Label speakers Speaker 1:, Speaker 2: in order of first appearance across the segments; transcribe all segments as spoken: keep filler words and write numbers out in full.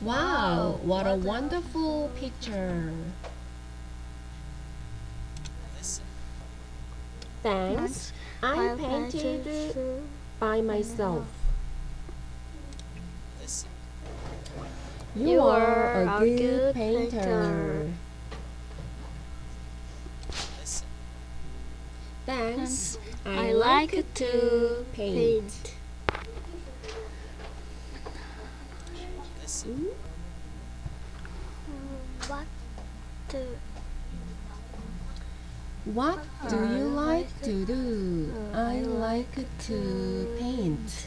Speaker 1: Wow, what a wonderful picture. Thanks. I
Speaker 2: I
Speaker 1: painted
Speaker 2: painted
Speaker 1: by myself. You
Speaker 2: You
Speaker 1: are
Speaker 2: are
Speaker 1: a
Speaker 2: a
Speaker 1: good
Speaker 2: good
Speaker 1: painter.
Speaker 2: painter.
Speaker 1: Thanks. I
Speaker 2: I
Speaker 1: like
Speaker 2: like
Speaker 1: to
Speaker 2: to
Speaker 1: paint.
Speaker 2: paint.
Speaker 1: Mm?
Speaker 2: What do
Speaker 1: What do
Speaker 2: I
Speaker 1: you like
Speaker 2: like
Speaker 1: to do?
Speaker 2: uh,
Speaker 1: I
Speaker 2: I
Speaker 1: like
Speaker 2: like
Speaker 1: to
Speaker 2: to
Speaker 1: paint.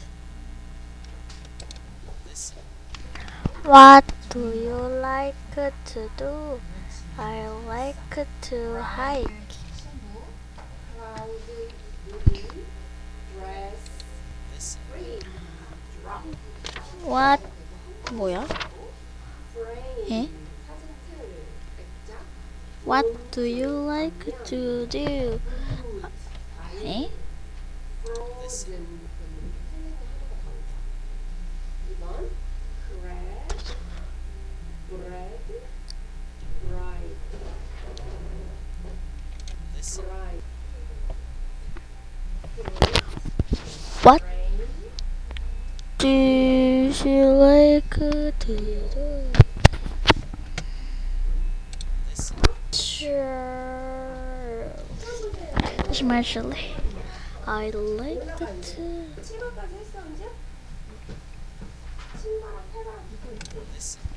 Speaker 2: What do you like to do? I like to hike. What 뭐야? 에? What do you like to do? 에? What do you like to do? Sure. Especially, I like to.
Speaker 1: 칠 번까지 했어, 은지야? 칠 번랑 팔 번랑 붙어 있지?